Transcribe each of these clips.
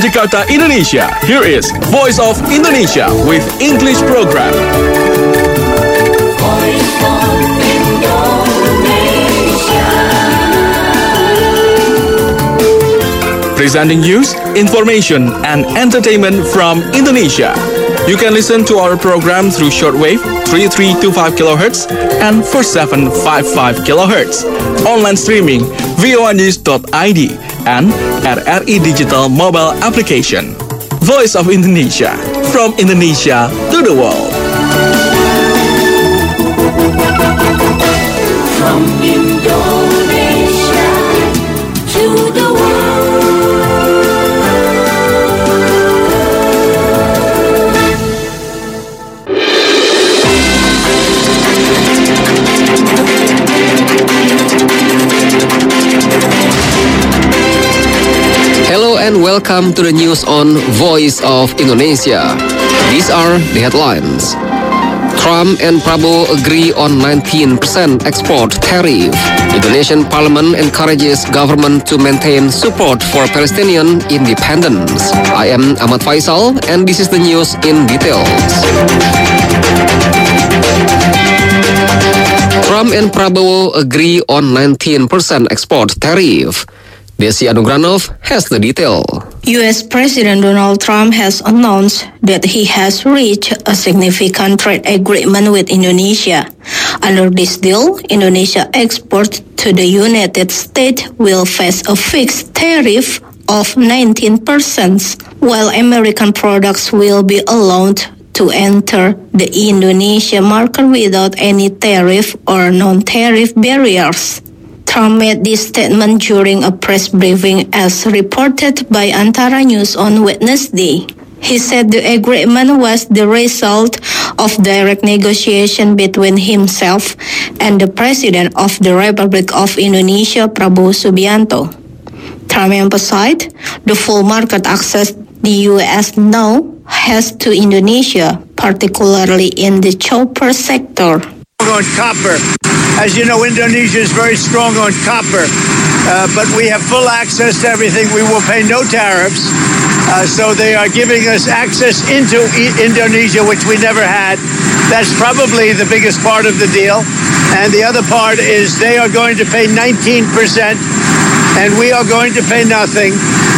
Jakarta, Indonesia. Here is Voice of Indonesia with English program. Voice of Indonesia. Presenting news, information, and entertainment from Indonesia. You can listen to our program through shortwave 3325 kHz and 4755 kHz. Online streaming voanews.id and at RI Digital mobile application. Voice of Indonesia, from Indonesia to the world. From Indonesia to the world. Hello and welcome to the news on Voice of Indonesia. These are the headlines. Trump and Prabowo agree on 19% export tariff. Indonesian parliament encourages government to maintain support for Palestinian independence. I am Ahmad Faisal and this is the news in details. Trump and Prabowo agree on 19% export tariff. Desi Anugranov has the detail. U.S. President Donald Trump has announced that he has reached a significant trade agreement with Indonesia. Under this deal, Indonesia exports to the United States will face a fixed tariff of 19%, while American products will be allowed to enter the Indonesia market without any tariff or non-tariff barriers. Trump made this statement during a press briefing as reported by Antara News on Wednesday. He said the agreement was the result of direct negotiation between himself and the President of the Republic of Indonesia, Prabowo Subianto. Trump emphasized the full market access the U.S. now has to Indonesia, particularly in the chopper sector. On copper. As you know, Indonesia is very strong on copper, but we have full access to everything. We will pay no tariffs. So they are giving us access into Indonesia, which we never had. That's probably the biggest part of the deal. And the other part is they are going to pay 19%, and we are going to pay nothing.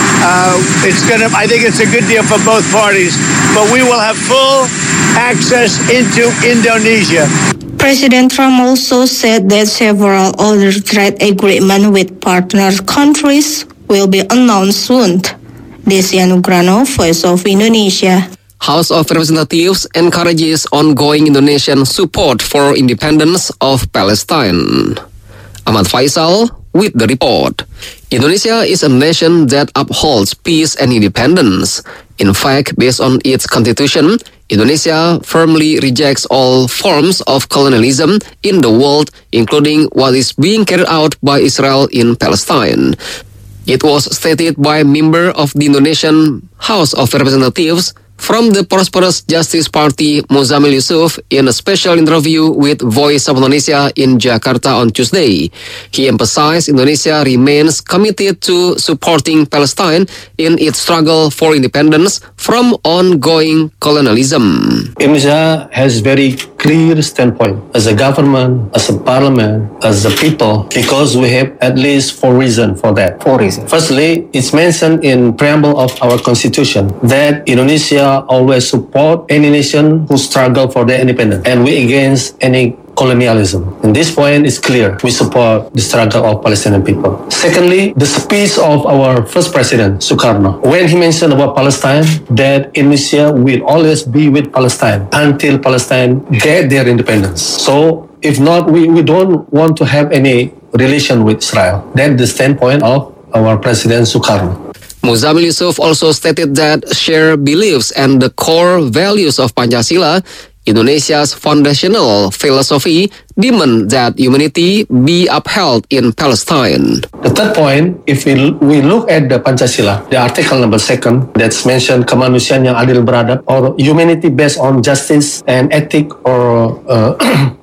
I think it's a good deal for both parties, but we will have full access into Indonesia. President Trump also said that several other trade agreements with partner countries will be announced soon. Desi Anugrano, Voice of Indonesia. House of Representatives encourages ongoing Indonesian support for independence of Palestine. Ahmad Faisal with the report. Indonesia is a nation that upholds peace and independence. In fact, based on its constitution, Indonesia firmly rejects all forms of colonialism in the world, including what is being carried out by Israel in Palestine. It was stated by a member of the Indonesian House of Representatives from the Prosperous Justice Party, Muzamil Yusuf, in a special interview with Voice of Indonesia in Jakarta on Tuesday. He emphasized Indonesia remains committed to supporting Palestine in its struggle for independence from ongoing colonialism. Indonesia has very clear standpoint as a government, as a parliament, as a people, because we have at least 4 reasons for that. 4 reasons. Firstly, it's mentioned in preamble of our constitution that Indonesia always support any nation who struggle for their independence, and we against any colonialism. And this point is clear. We support the struggle of Palestinian people. Secondly, the speech of our first president, Sukarno, when he mentioned about Palestine, that Indonesia will always be with Palestine until Palestine get their independence. So if not, we don't want to have any relation with Israel. That's the standpoint of our president, Sukarno. Muzamil Yusuf also stated that shared beliefs and the core values of Pancasila, Indonesia's foundational philosophy, demand that humanity be upheld in Palestine. The third point, if we look at the Pancasila, the article number 2, that's mentioned kemanusiaan yang adil beradab, or humanity based on justice and ethic, or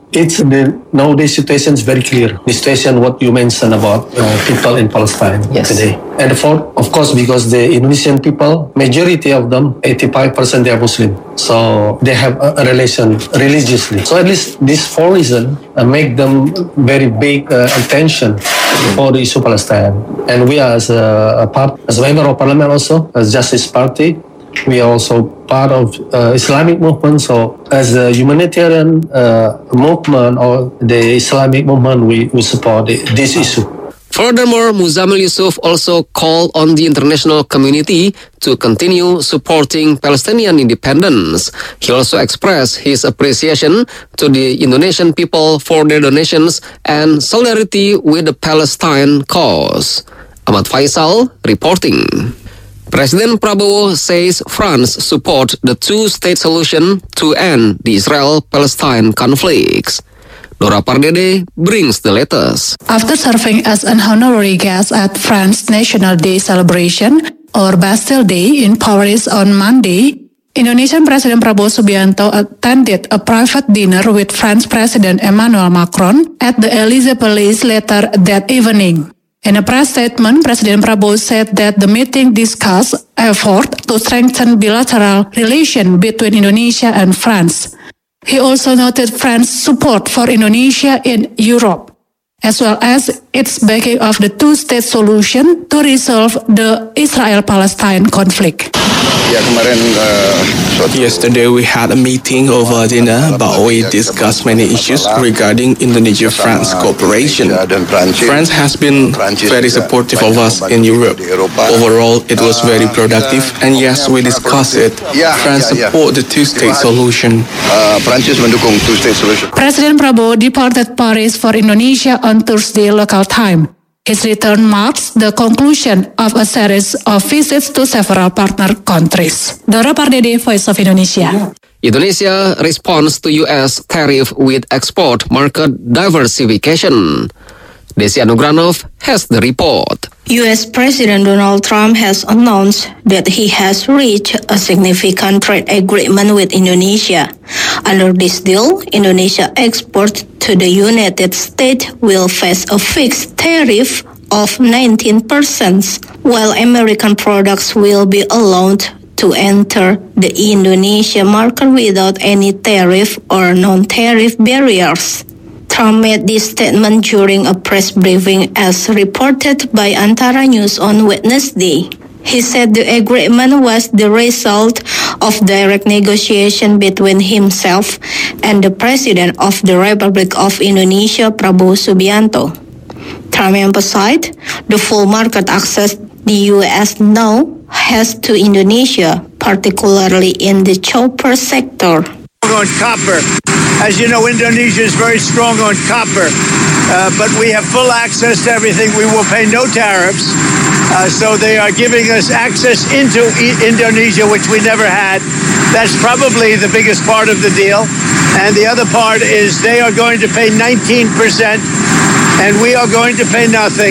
Nowadays situation is very clear. The situation what you mentioned about people in Palestine today. And of course, because the Indonesian people, majority of them, 85% they are Muslim. So they have a relation religiously. So at least these four reasons make them very big attention for the issue Palestine. And we are as a member of parliament also, as Justice Party, we are also part of Islamic movement. So as a humanitarian movement or the Islamic movement, we support this issue. Furthermore, Muzammil Yusuf also called on the international community to continue supporting Palestinian independence. He also expressed his appreciation to the Indonesian people for their donations and solidarity with the Palestine cause. Ahmad Faisal reporting. President Prabowo says France support the two-state solution to end the Israel-Palestine conflicts. Dora Pardede brings the latest. After serving as an honorary guest at France's National Day celebration, or Bastille Day in Paris on Monday, Indonesian President Prabowo Subianto attended a private dinner with French President Emmanuel Macron at the Élysée Palace later that evening. In a press statement, President Prabowo said that the meeting discussed efforts to strengthen bilateral relations between Indonesia and France. He also noted France's support for Indonesia in Europe, as well as its backing of the two-state solution to resolve the Israel-Palestine conflict. Yesterday we had a meeting over dinner, but we discussed many issues regarding Indonesia-France cooperation. France has been very supportive of us in Europe. Overall, it was very productive, and yes, we discussed it. France support the two-state solution. President Prabowo departed Paris for Indonesia on Thursday local time. His return marks the conclusion of a series of visits to several partner countries. Dora Pardede, Voice of Indonesia. Indonesia responds to U.S. tariff with export market diversification. Desi Anugranov has the report. U.S. President Donald Trump has announced that he has reached a significant trade agreement with Indonesia. Under this deal, Indonesia exports to the United States will face a fixed tariff of 19%, while American products will be allowed to enter the Indonesia market without any tariff or non-tariff barriers. Trump made this statement during a press briefing as reported by Antara News on Wednesday. He said the agreement was the result of direct negotiation between himself and the President of the Republic of Indonesia, Prabowo Subianto. Trump emphasized the full market access the U.S. now has to Indonesia, particularly in the chopper sector. On copper. As you know, Indonesia is very strong on copper, but we have full access to everything. We will pay no tariffs. So they are giving us access into Indonesia, which we never had. That's probably the biggest part of the deal. And the other part is they are going to pay 19%, and we are going to pay nothing.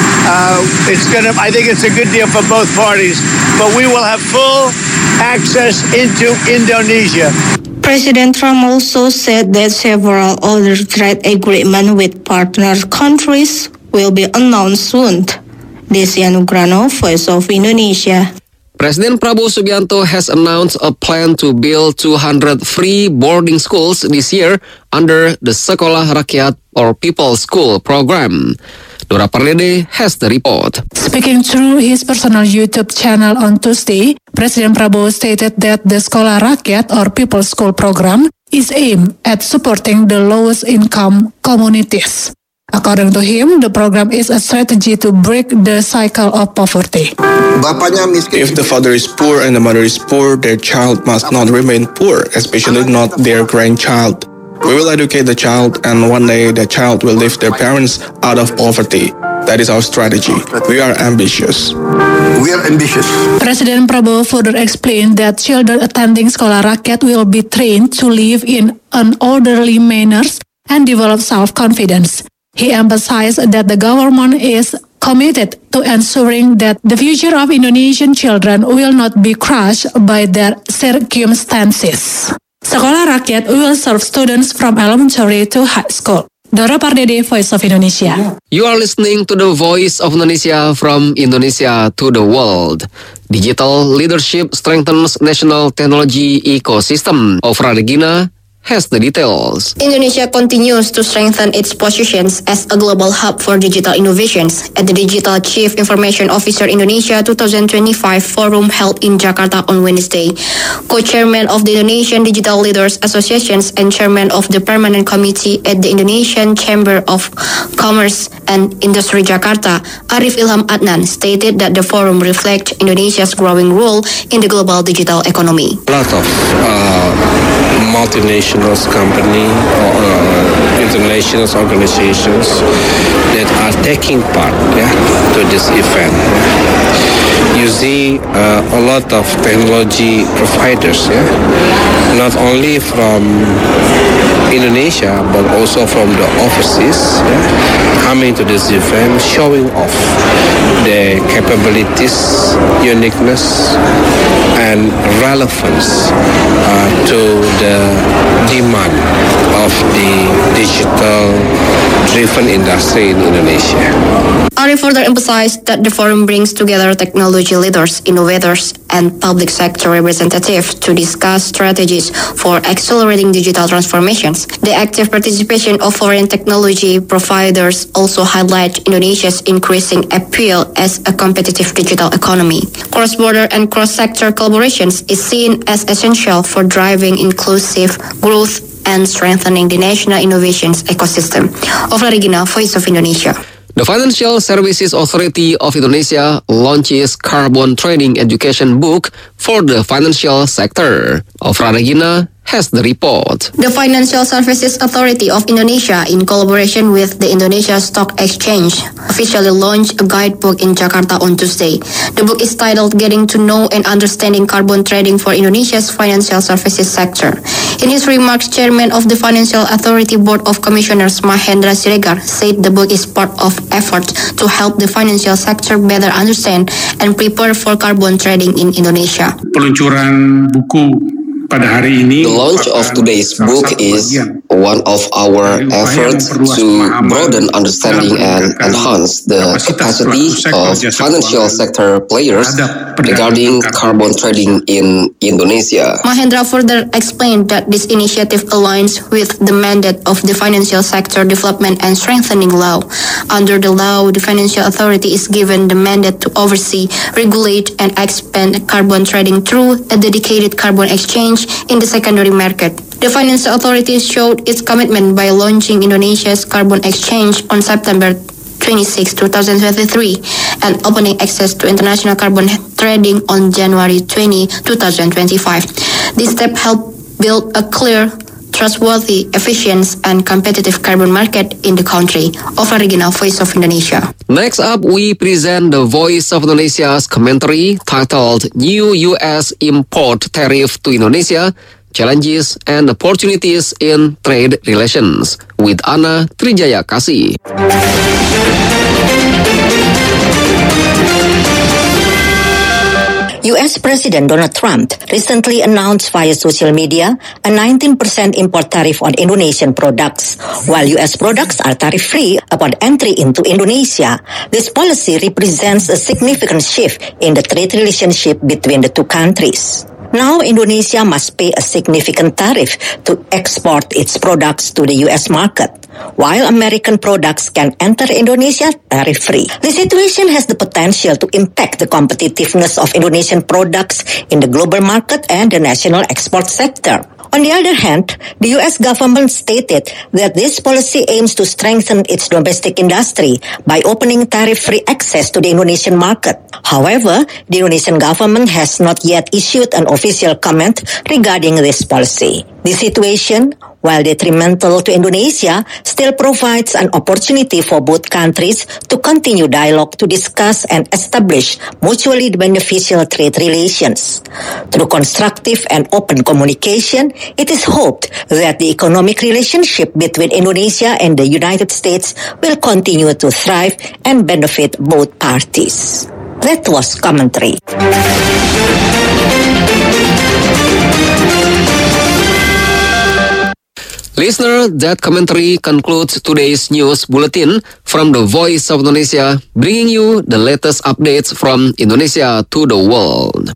I think it's a good deal for both parties, but we will have full access into Indonesia. President Trump also said that several other trade agreements with partner countries will be announced soon. Desi Anugranov, Voice of Indonesia. President Prabowo Subianto has announced a plan to build 200 free boarding schools this year under the Sekolah Rakyat or People's School program. Dora Pardede has the report. Speaking through his personal YouTube channel on Tuesday, President Prabowo stated that the Sekolah Rakyat or People's School program is aimed at supporting the lowest income communities. According to him, the program is a strategy to break the cycle of poverty. If the father is poor and the mother is poor, their child must not remain poor, especially not their grandchild. We will educate the child, and one day the child will lift their parents out of poverty. That is our strategy. We are ambitious. President Prabowo further explained that children attending Sekolah Rakyat will be trained to live in an orderly manner and develop self-confidence. He emphasized that the government is committed to ensuring that the future of Indonesian children will not be crushed by their circumstances. Sekolah Rakyat will serve students from elementary to high school. Dora Pardede, Voice of Indonesia. You are listening to the Voice of Indonesia from Indonesia to the world. Digital leadership strengthens national technology ecosystem. Ofra Regina has the details. Indonesia continues to strengthen its positions as a global hub for digital innovations at the Digital Chief Information Officer Indonesia 2025 Forum held in Jakarta on Wednesday. Co-chairman of the Indonesian Digital Leaders Associations and chairman of the Permanent Committee at the Indonesian Chamber of Commerce and Industry Jakarta, Arif Ilham Adnan, stated that the forum reflects Indonesia's growing role in the global digital economy. A lot of multinational company or international organizations that are taking part to this event. You see a lot of technology providers, not only from Indonesia but also from the overseas, coming to this event, showing off their capabilities, uniqueness, and relevance to the demand of the digital-driven industry in Indonesia. Arif further emphasized that the forum brings together technology leaders, innovators, and public sector representatives to discuss strategies for accelerating digital transformations. The active participation of foreign technology providers also highlight Indonesia's increasing appeal as a competitive digital economy. Cross-border and cross-sector collaborations is seen as essential for driving inclusive growth and strengthening the national innovations ecosystem. Ofra Regina, Voice of Indonesia. The Financial Services Authority of Indonesia launches carbon trading education book for the financial sector. Ofra Regina has the report. The Financial Services Authority of Indonesia, in collaboration with the Indonesia Stock Exchange, officially launched a guidebook in Jakarta on Tuesday. The book is titled Getting to Know and Understanding Carbon Trading for Indonesia's Financial Services Sector. In his remarks, Chairman of the Financial Authority Board of Commissioners Mahendra Siregar said the book is part of effort to help the financial sector better understand and prepare for carbon trading in Indonesia. Peluncuran buku pada hari ini. The launch of today's book is one of our efforts to broaden understanding and enhance the capacity of financial sector players regarding carbon trading in Indonesia. Mahendra further explained that this initiative aligns with the mandate of the Financial Sector Development and Strengthening Law. Under the law, the Financial Authority is given the mandate to oversee, regulate, and expand carbon trading through a dedicated carbon exchange in the secondary market. The Financial Authority showed its commitment by launching Indonesia's carbon exchange on September 26, 2023, and opening access to international carbon trading on January 20, 2025. This step helped build a clear, trustworthy, efficient, and competitive carbon market in the country. Ofra Regina, Voice of Indonesia. Next up, we present the Voice of Indonesia's commentary titled New U.S. Import Tariff to Indonesia, Challenges and Opportunities in Trade Relations with Ana Trijaya Kasih. U.S. President Donald Trump recently announced via social media a 19% import tariff on Indonesian products. While U.S. products are tariff-free upon entry into Indonesia, this policy represents a significant shift in the trade relationship between the two countries. Now, Indonesia must pay a significant tariff to export its products to the U.S. market, while American products can enter Indonesia tariff-free. The situation has the potential to impact the competitiveness of Indonesian products in the global market and the national export sector. On the other hand, the U.S. government stated that this policy aims to strengthen its domestic industry by opening tariff-free access to the Indonesian market. However, the Indonesian government has not yet issued an official comment regarding this policy. The situation, while detrimental to Indonesia, still provides an opportunity for both countries to continue dialogue to discuss and establish mutually beneficial trade relations. Through constructive and open communication, it is hoped that the economic relationship between Indonesia and the United States will continue to thrive and benefit both parties. That was commentary. Listener, that commentary concludes today's news bulletin from the Voice of Indonesia, bringing you the latest updates from Indonesia to the world.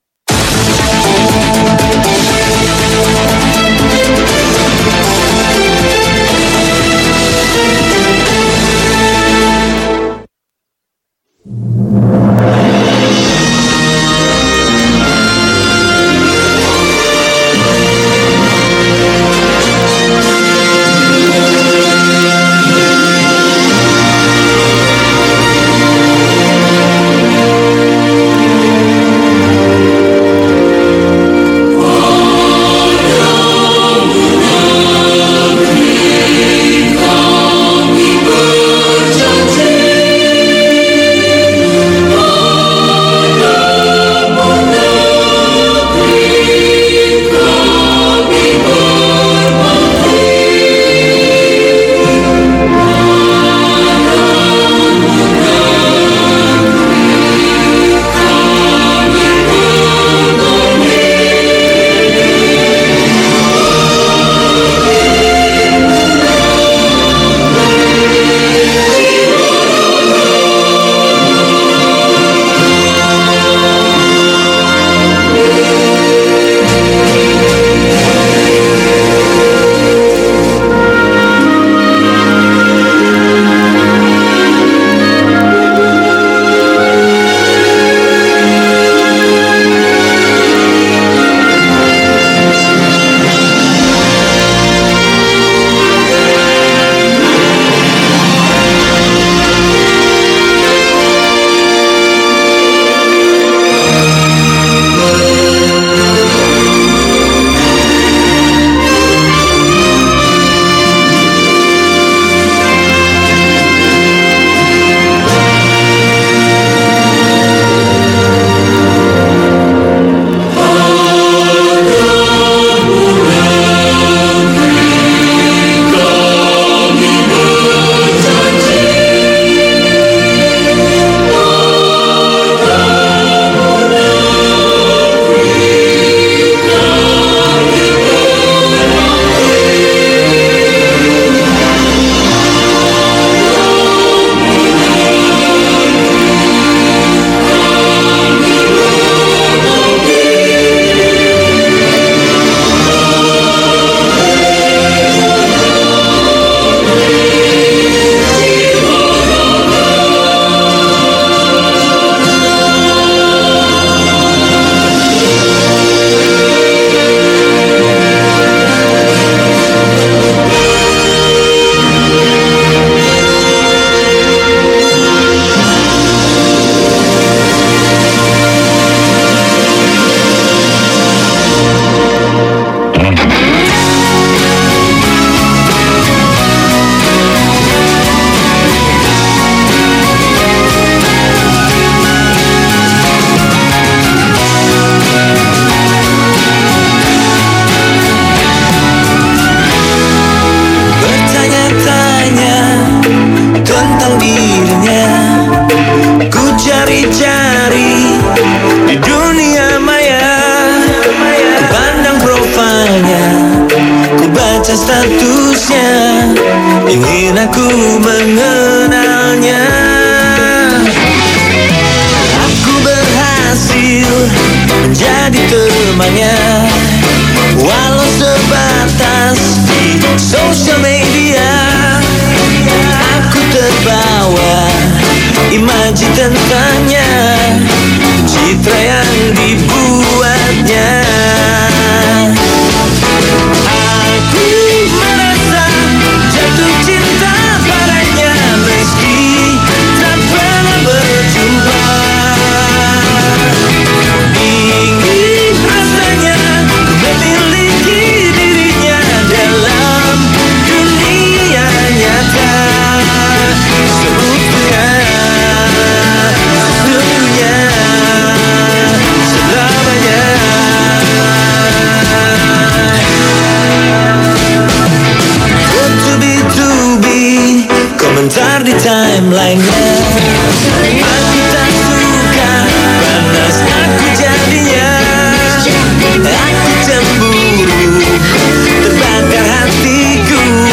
statusnya, ingin aku mengenalnya. Aku berhasil menjadi temannya, walau sebatas di sosial media. Aku terbawa imaji tentangnya, citra yang dibuatnya. Aku merasa jatuh cinta padanya meski tak pernah berjumpa. Ingin rasanya ku memiliki dirinya dalam dunia nyata. Seutuhnya, seluruhnya, selamanya. Komentar di timeline-nya, aku tak suka, panas aku jadinya. Aku cemburu, terbakar hatiku.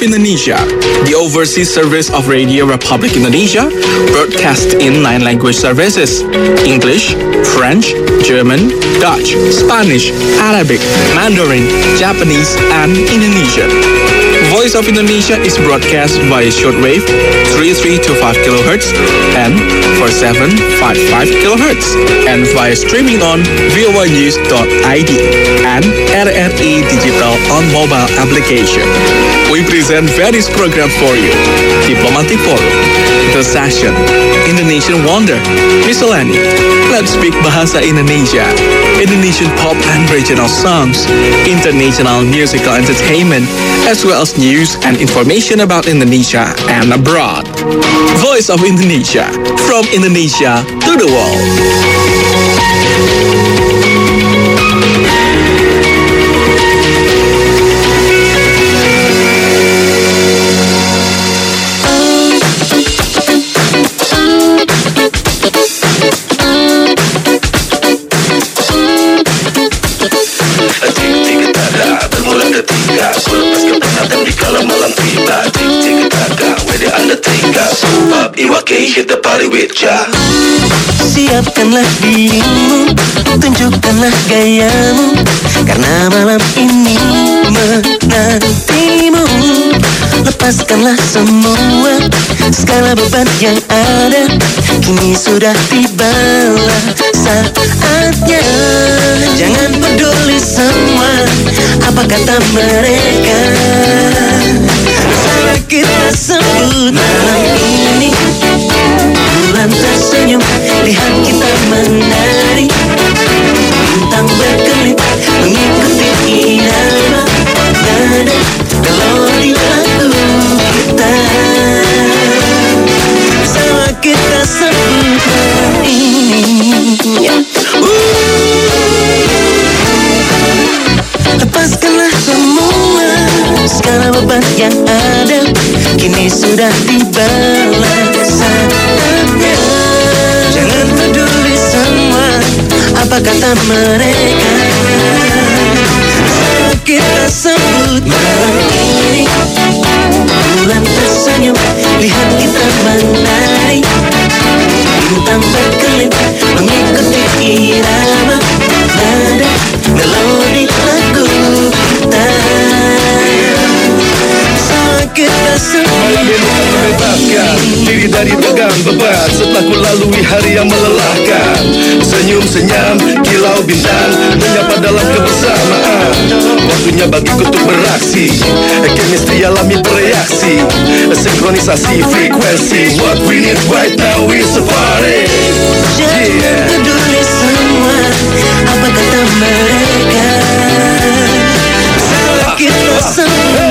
of Indonesia, the overseas service of Radio Republic Indonesia, broadcast in 9 language services: English, French, German, Dutch, Spanish, Arabic, Mandarin, Japanese, and Indonesian. Voice of Indonesia is broadcast via shortwave 3325 kHz and 4755 kHz and via streaming on voanews.id and RRI Digital on mobile application. We present various programs for you: Diplomatic Forum, The Session, Indonesian Wonder, Miscellany, Let's Speak Bahasa Indonesia, Indonesian pop and regional songs, international musical entertainment, as well as news and information about Indonesia and abroad. Voice of Indonesia, from Indonesia to the world. Hit the party with ya. Siapkanlah dirimu, tunjukkanlah gayamu, karena malam ini menantimu. Lepaskanlah semua segala beban yang ada, kini sudah tibalah saatnya. Jangan peduli semua apa kata mereka, salah kita sebut malam ini. Bulan tersenyum, lihat kita menari, bintang berkelip mengikuti irama nada melodi lagu kita. Sama kita sebut malam ini. Lepaskanlah semua segala beban yang ada, kini sudah tibalah saatnya. Jangan peduli semua apa kata mereka, sama kita sebut malam ini. Bulan tersenyum, lihat kita menari, bintang berkelip mengikuti irama nada melodi lagu kita. Sama kita malam ini kan membebaskan diri dari tegang beban setelah ku lalui hari yang melelahkan. Senyum senyum kilau bintang menyapa dalam kebersamaan. Waktunya bagiku untuk beraksi, chemistry alami bereaksi, sinkronisasi frekuensi. What we need right now is a party. Jangan peduli semua apa kata mereka, salah kita semua.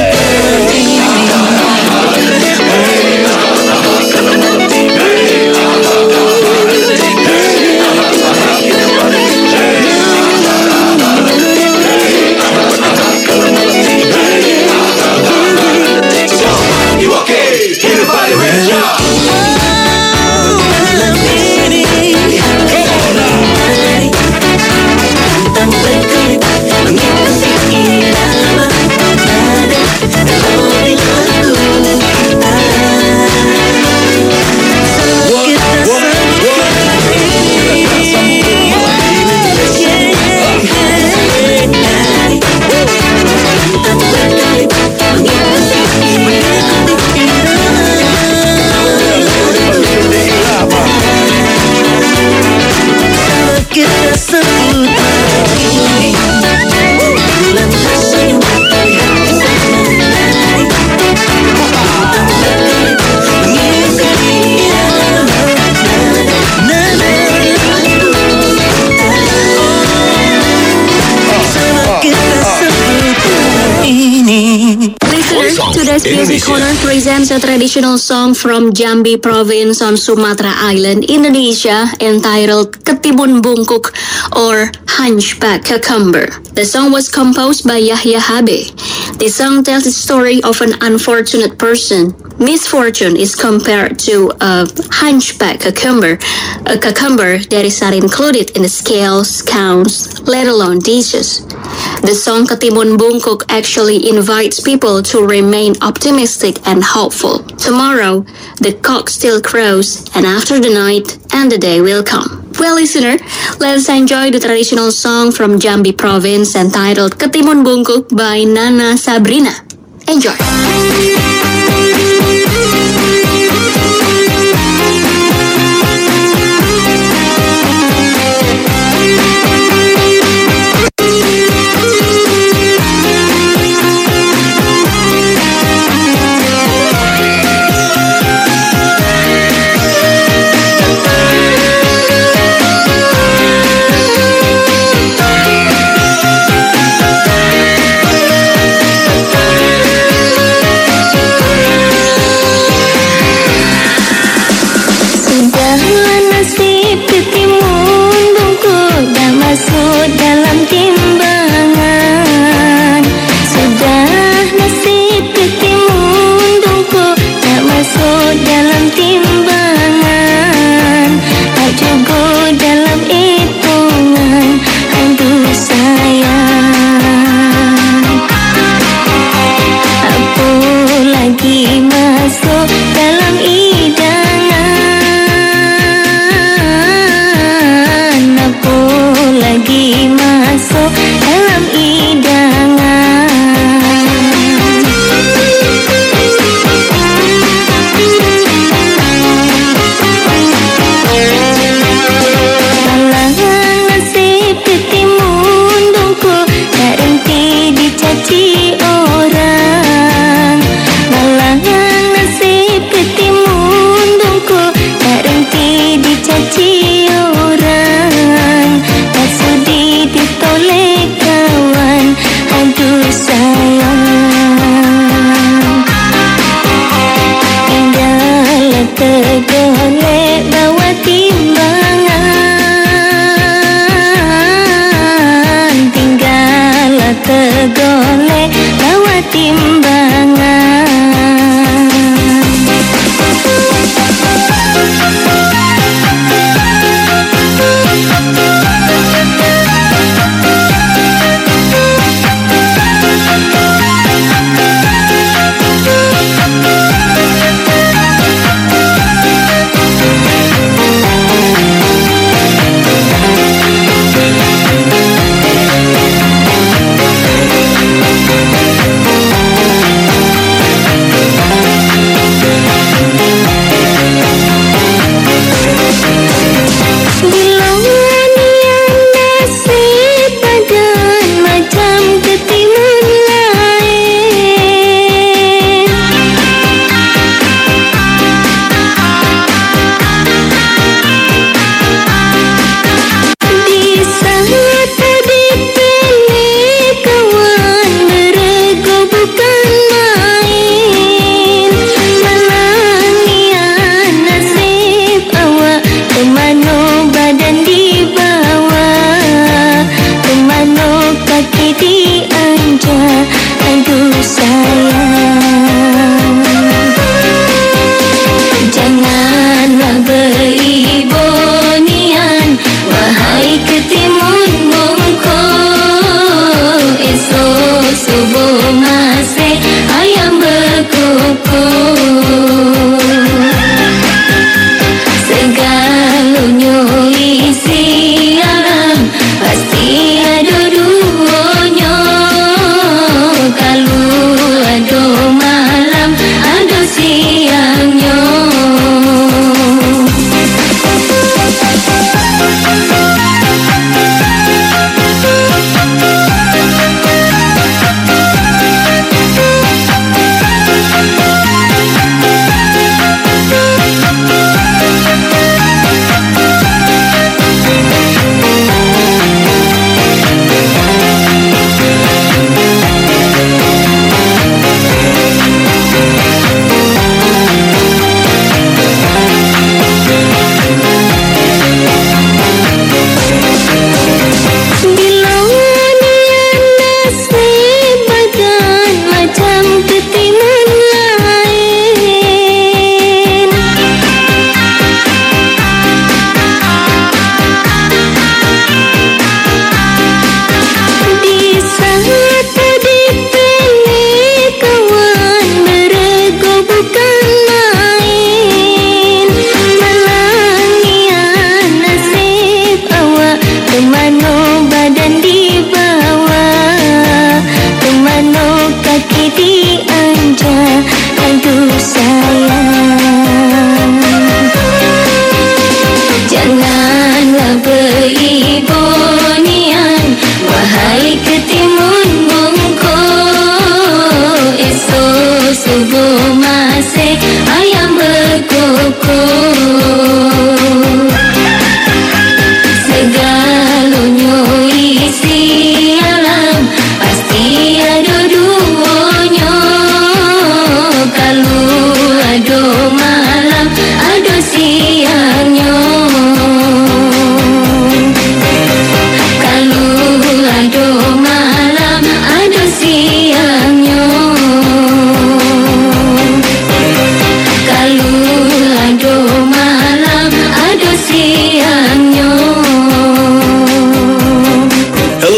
Today's Music Corner presents a traditional song from Jambi Province on Sumatra Island, Indonesia, entitled Ketimun Bungkuk or Hunchback Cucumber. The song was composed by Yahya Habe. The song tells the story of an unfortunate person. Misfortune is compared to a hunchback cucumber, a cucumber that is not included in the scales, counts, let alone dishes. The song Ketimun Bungkuk actually invites people to remain optimistic and hopeful. Tomorrow, the cock still crows, and after the night, and the day will come. Well, listener, let's enjoy the traditional song from Jambi Province entitled Ketimun Bungkuk by Nana Sabrina. Enjoy!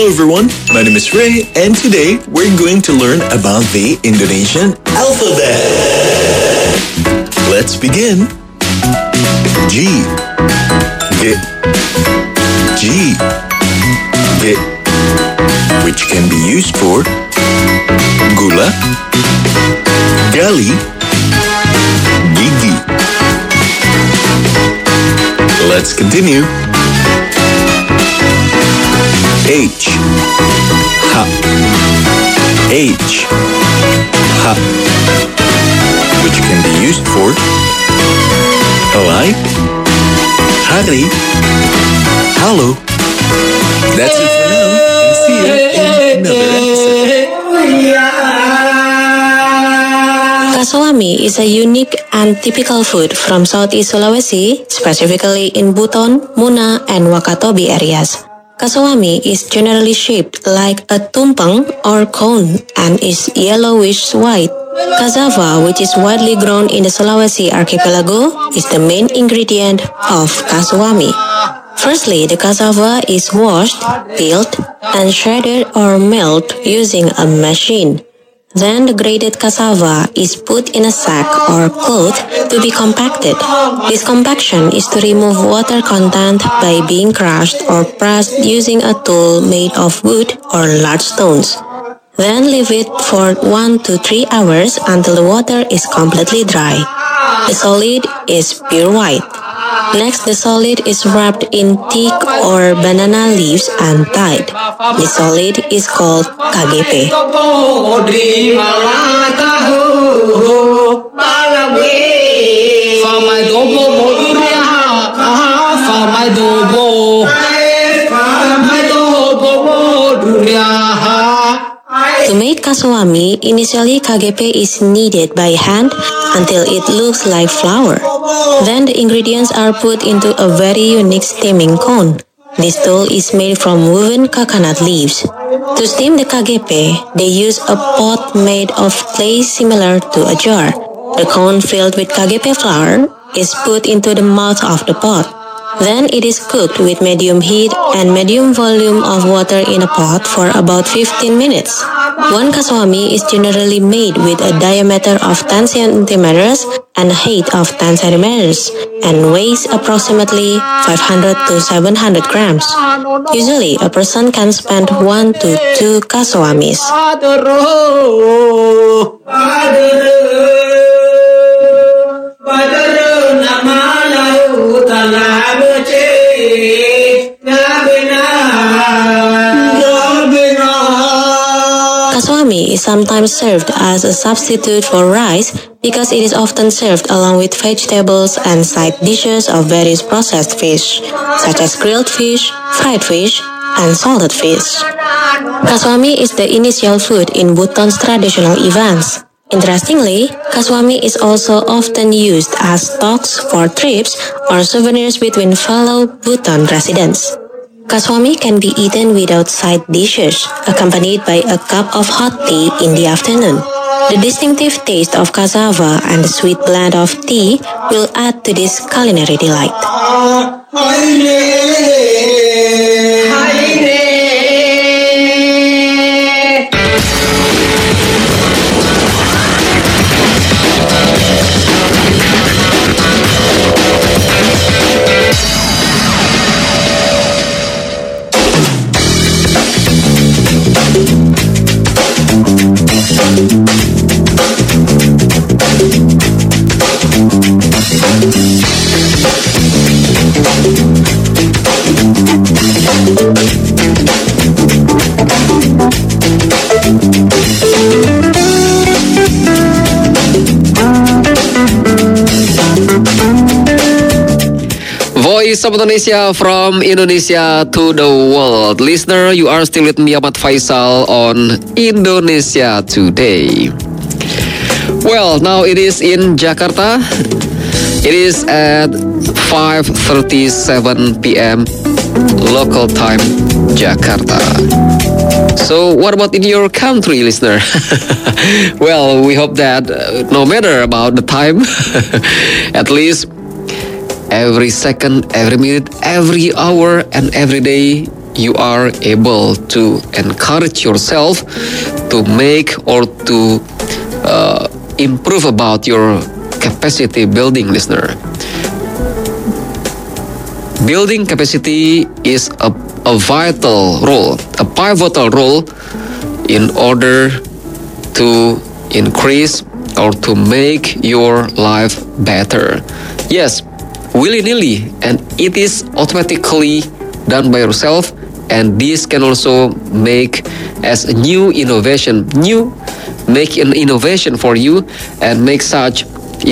Hello everyone, my name is Ray, and today we're going to learn about the Indonesian alphabet. Let's begin. G, G, G, G, which can be used for gula, gali, gigi. Let's continue. H, ha, H, ha, which can be used for helai, hari, hello. That's it for now, and see you in another episode. Kasawami is a unique and typical food from Southeast Sulawesi, specifically in Buton, Muna, and Wakatobi areas. Kasawami is generally shaped like a tumpeng or cone and is yellowish-white. Cassava, which is widely grown in the Sulawesi archipelago, is the main ingredient of kasawami. Firstly, the cassava is washed, peeled, and shredded or milled using a machine. Then the grated cassava is put in a sack or cloth to be compacted. This compaction is to remove water content by being crushed or pressed using a tool made of wood or large stones. Then leave it for 1 to 3 hours until the water is completely dry. The solid is pure white. Next, the solid is wrapped in teak or banana leaves and tied. The solid is called KGP. To make kasawami, initially KGP is kneaded by hand until it looks like flour. Then the ingredients are put into a very unique steaming cone. This tool is made from woven coconut leaves. To steam the KGP, they use a pot made of clay similar to a jar. The cone filled with KGP flour is put into the mouth of the pot. Then it is cooked with medium heat and medium volume of water in a pot for about 15 minutes. One kasawami is generally made with a diameter of 10 centimeters and a height of 10 centimeters and weighs approximately 500 to 700 grams. Usually, a person can spend 1 to 2 kasawamis. Kasawami is sometimes served as a substitute for rice because it is often served along with vegetables and side dishes of various processed fish, such as grilled fish, fried fish, and salted fish. Kasawami is the initial food in Buton's traditional events. Interestingly, kasawami is also often used as stocks for trips or souvenirs between fellow Buton residents. Kasawami can be eaten without side dishes, accompanied by a cup of hot tea in the afternoon. The distinctive taste of cassava and the sweet blend of tea will add to this culinary delight. Voice of Indonesia from Indonesia to the world. Listener, you are still with me, Ahmad Faisal, on Indonesia Today. Well, now it is in Jakarta. It is at 5:37 p.m. local time, Jakarta. So what about in your country, listener? Well, we hope that no matter about the time, at least every second, every minute, every hour, and every day, you are able to encourage yourself to make or to improve about your capacity building, listener. Building capacity is a vital role, a pivotal role in order to increase or to make your life better. Yes, willy-nilly, and it is automatically done by yourself, and this can also make as a new innovation, make an innovation for you and make such,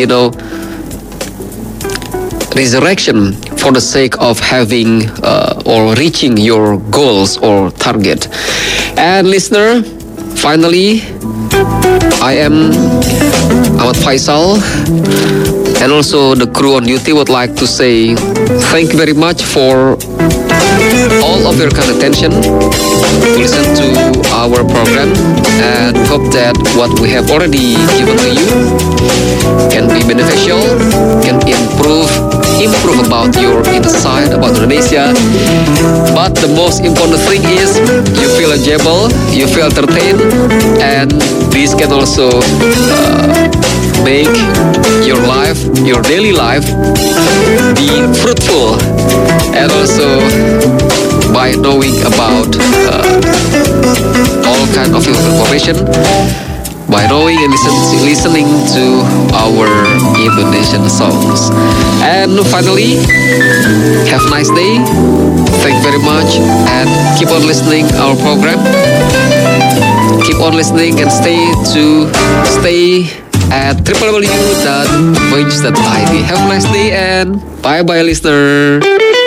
resurrection for the sake of having or reaching your goals or target. And listener, finally, I am Ahmad Faisal, and also the crew on duty would like to say thank you very much for all of your kind attention to listen to our program, and hope that what we have already given to you can be beneficial, can improve about your insight about Indonesia. But the most important thing is you feel enjoyable, you feel entertained, and this can also make your life, your daily life, be fruitful, and also by knowing about all kind of information, by knowing and listening to our Indonesian songs. And finally, have a nice day. Thank you very much, and keep on listening our program. Keep on listening and stay at www.voice.id. Have a nice day and bye-bye, listener.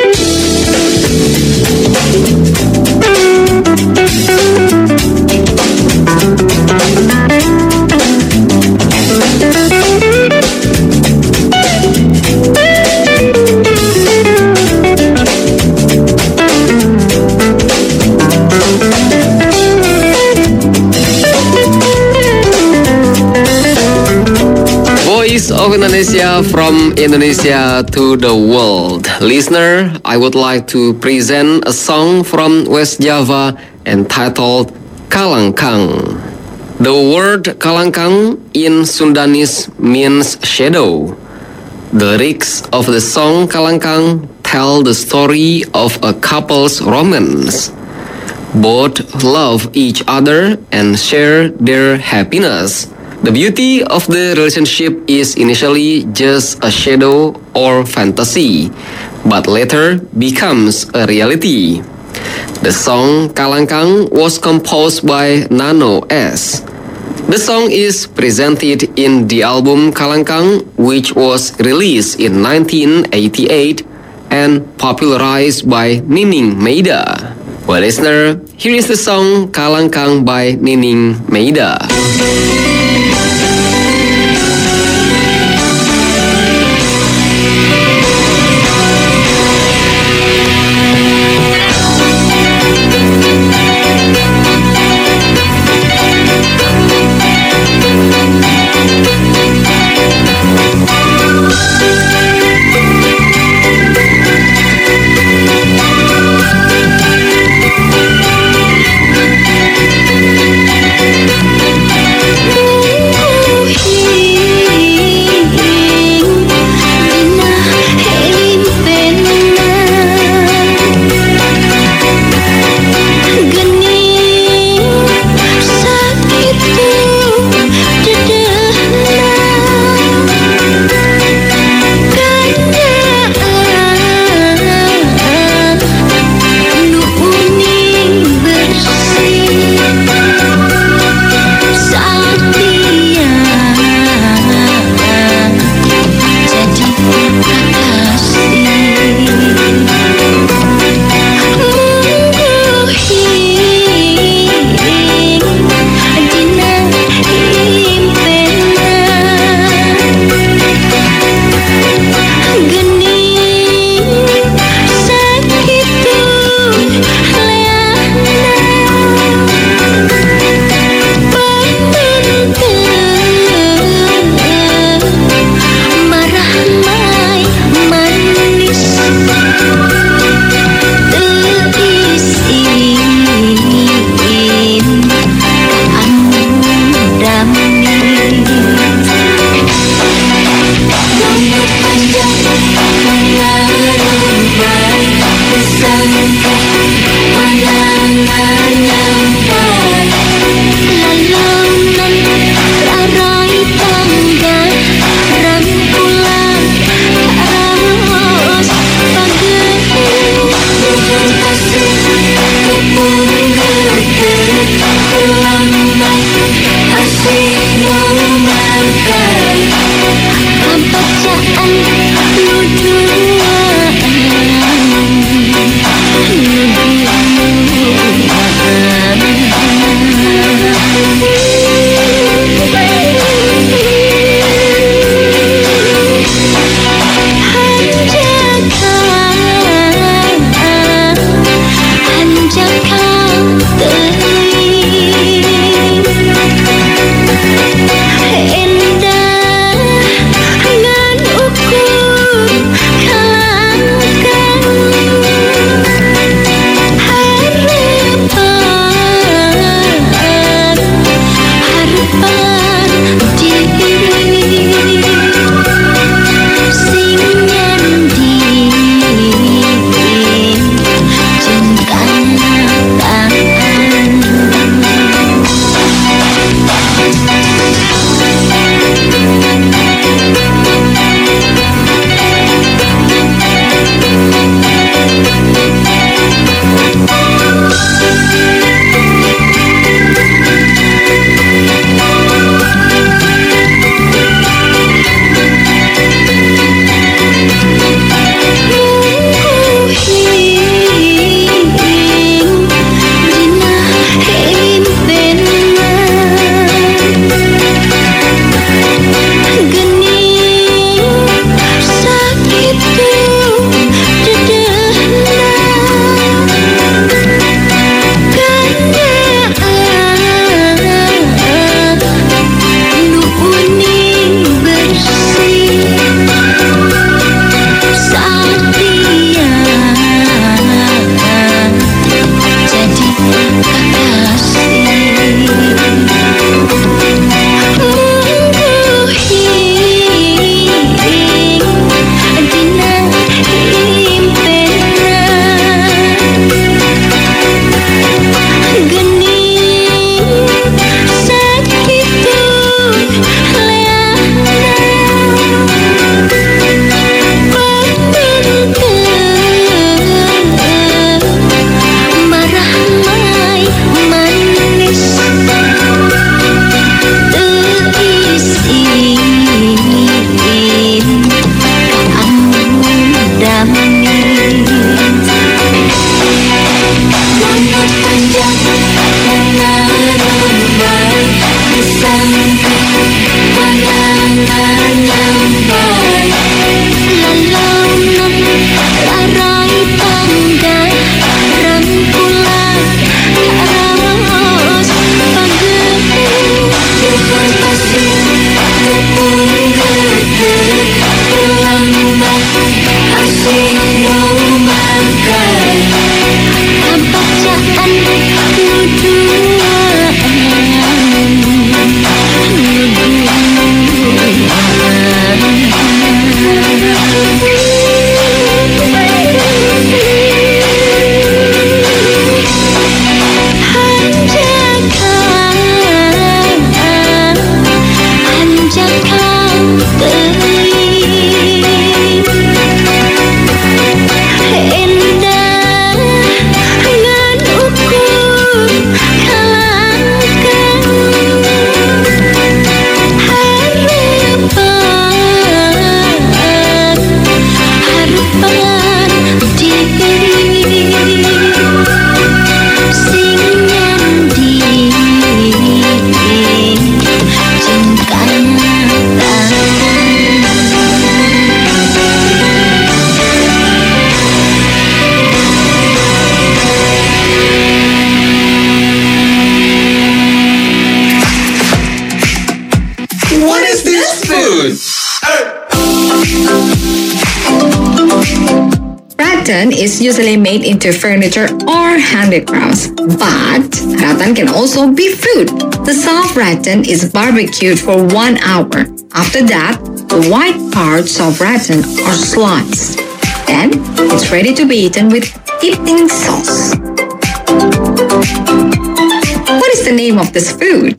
Voice of Indonesia, from Indonesia to the world. Listener, I would like to present a song from West Java entitled Kalangkang. The word Kalangkang in Sundanese means shadow. The lyrics of the song Kalangkang tell the story of a couple's romance. Both love each other and share their happiness. The beauty of the relationship is initially just a shadow or fantasy, but later becomes a reality. The song Kalangkang was composed by Nano S. The song is presented in the album Kalangkang, which was released in 1988 and popularized by Nining Meida. Well, listener, here is the song Kalangkang by Nining Meida. Rattan is usually made into furniture or handicrafts, but rattan can also be food. The soft rattan is barbecued for 1 hour. After that, the white parts of rattan are sliced. Then, it's ready to be eaten with eating sauce. What is the name of this food?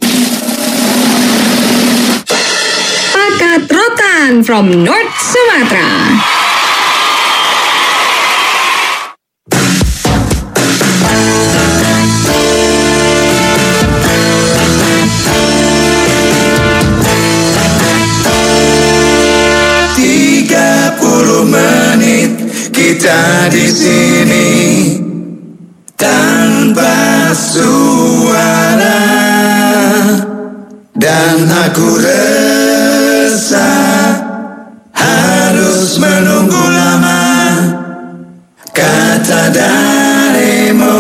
Pakat rotan from North Sumatra. Kita di sini tanpa suara dan aku resah harus menunggu lama kata darimu.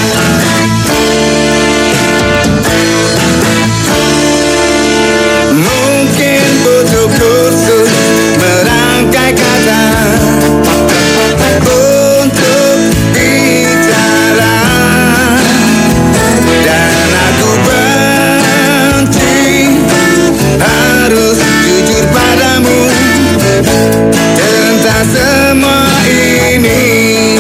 Mungkin butuh kursus merangkai kata untuk bicara, dan aku benci harus jujur padamu tentang semua ini.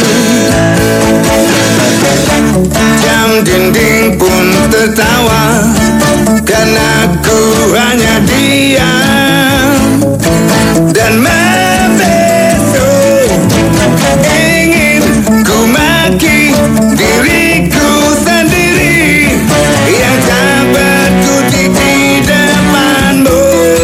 Jam dinding pun tertawa karena aku hanya diam dan membeso. Ingin ku maki diriku sendiri yang tak berkutik di depanmu.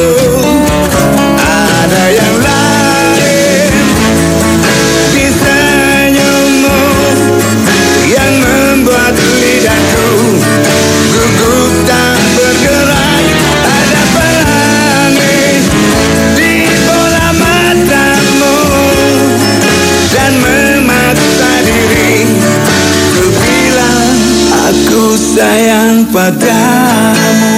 Ada yang lain di senyummu yang membuat lidahku gugup tak bergerak. Ada pelangi di bola matamu dan memaksa diri ku bilang aku sayang padamu.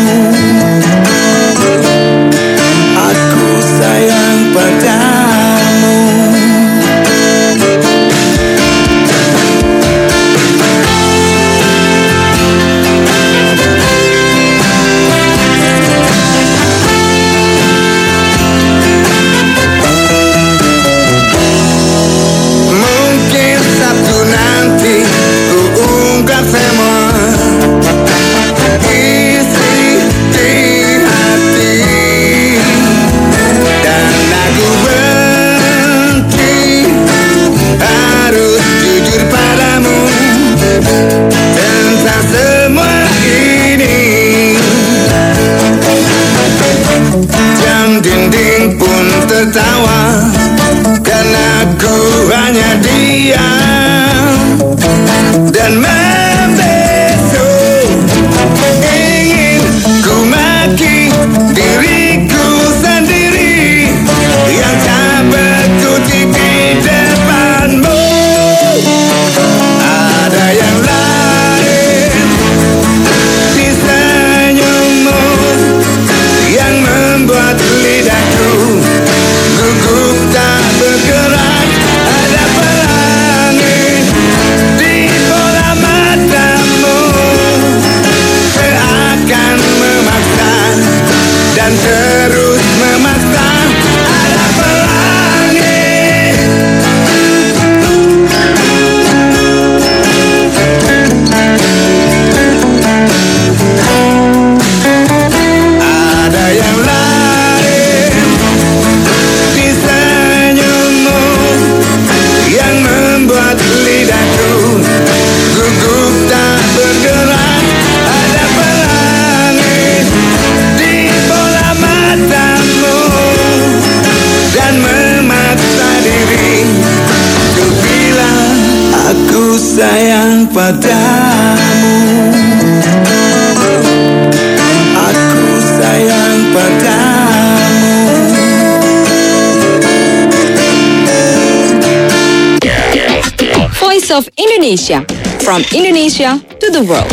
Aku sayang padamu. Mungkin Sabtu nanti ku ungkap semua isi di hati, dan aku benci harus jujur padamu tentang semua ini. Jam dinding pun tertawa karena aku hanya diam dan membeso. Ingin ku maki diriku sendiri yang tak berkutik di depanmu. Ada yang lain di senyummu yang membuat lidahku gugup tak bergerak. Ada pelangi di bola matamu seakan memaksa dan terus memaksa. Ada pelangi. Ada yang lain di senyummu yang membuat lidahku gugup tak bergerak. Ada pelangi di bola matamu dan memaksa diri ku bilang aku sayang padamu. Aku sayang padamu. Voice of Indonesia, from Indonesia to the world.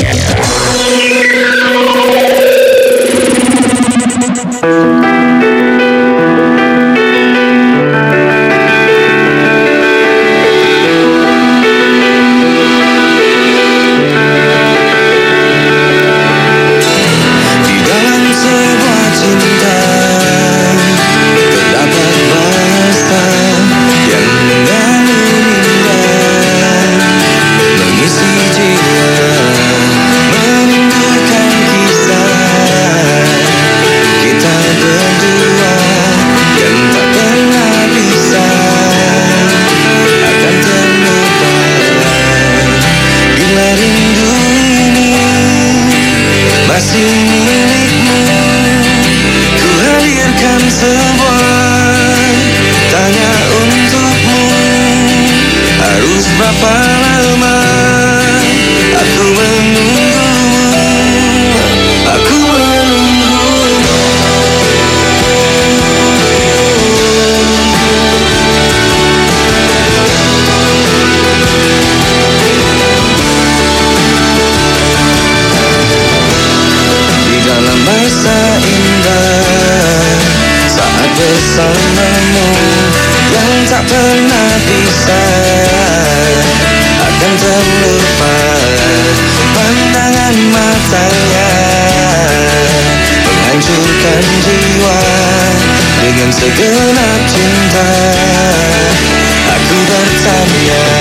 dan jiwa dengan segenap cinta. Aku bertanya